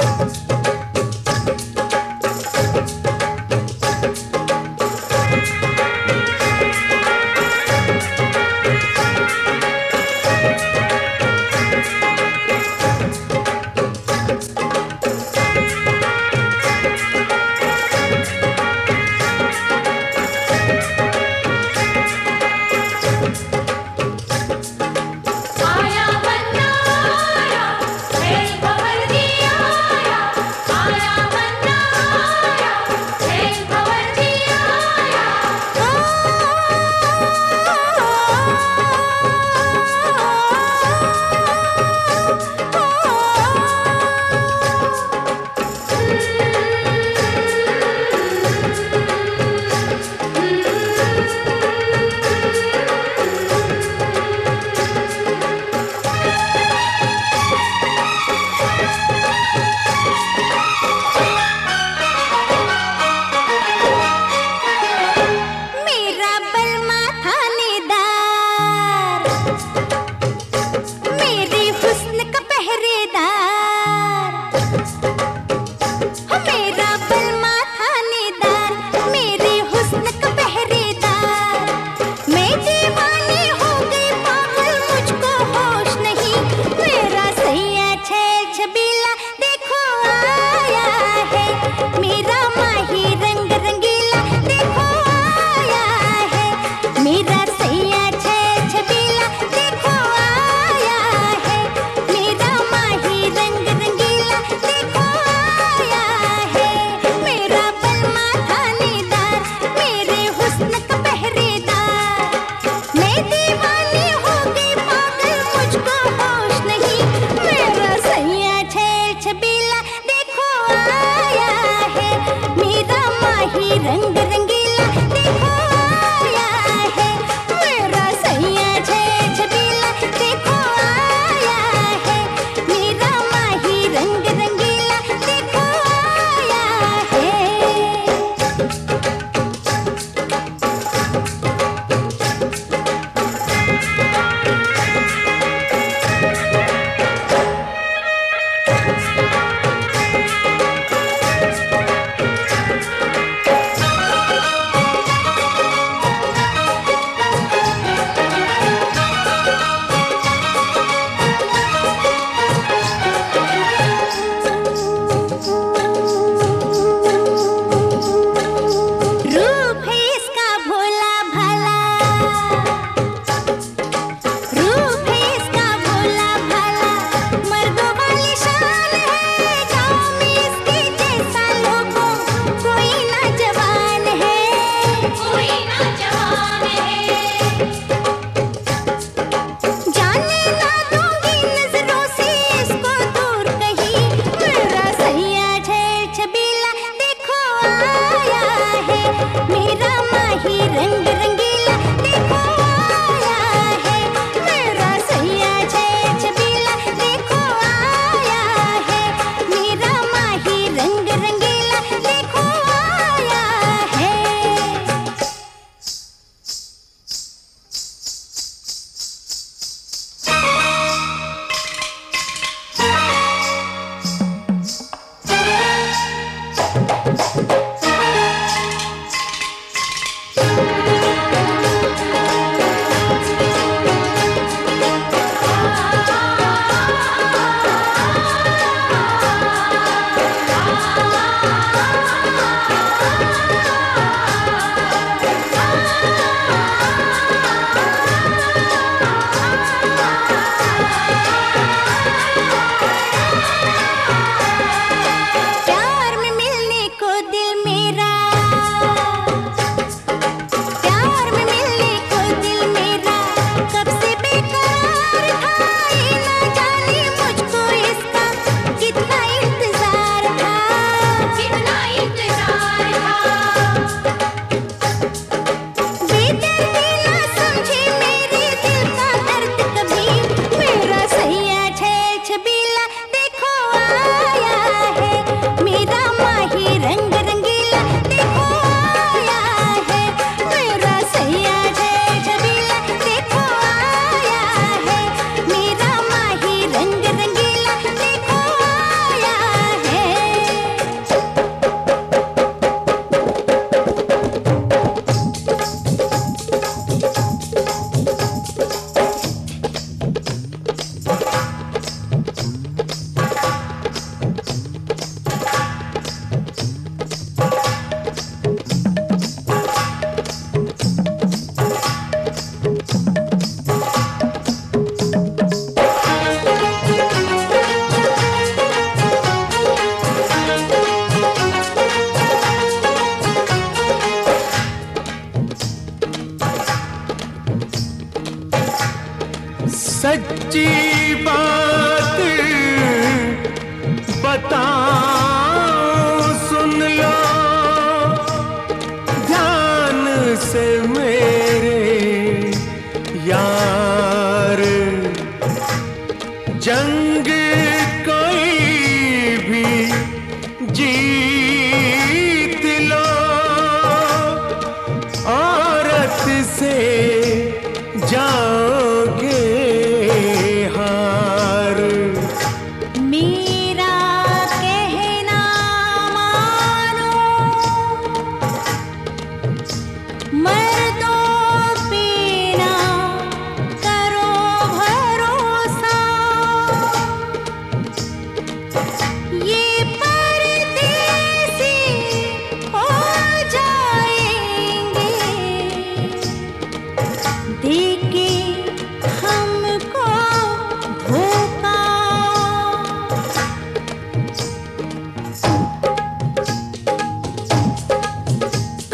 दीवानी हो गई पागल, मुझको होश नहीं, मेरा सैया छे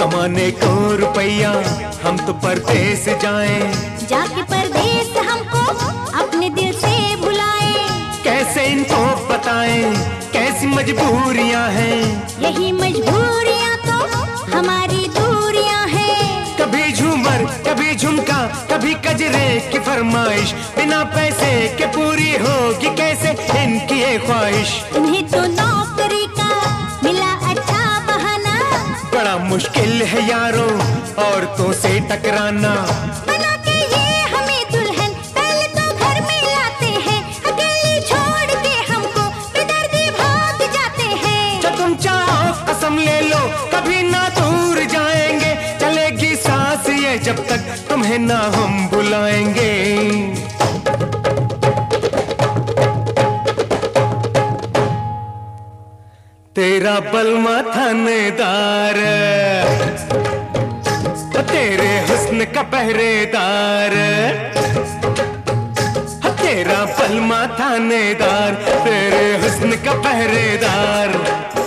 कमाने को रुपया हम तो परदेस जाएं, जाके परदेस हमको अपने दिल से बुलाए। कैसे इनको बताएं कैसी मजबूरियां हैं, यही मजबूरियां तो हमारी दूरियां हैं। कभी झूमर कभी झुमका कभी कजरे की फरमाइश, बिना पैसे के पूरी होगी कैसे इनकी ये ख्वाहिश। इन्हें तो नौकरी का मिला अच्छा बहाना, बड़ा मुश्किल है यारों औरतों से टकराना। बना के ये हमें दुल्हन पहले तो घर में लाते हैं, अकेली छोड़ के हमको बेदर्दी भाग जाते हैं। जब तुम चाहो कसम ले लो कभी ना दूर जाएंगे, चलेगी सांस ये जब तक तुम्हें ना हम बुलाएंगे। तेरा बलमा थानेदार, तेरे हुस्न का पहरेदार, तेरा बलमा थानेदार, तेरे हुस्न का पहरेदार।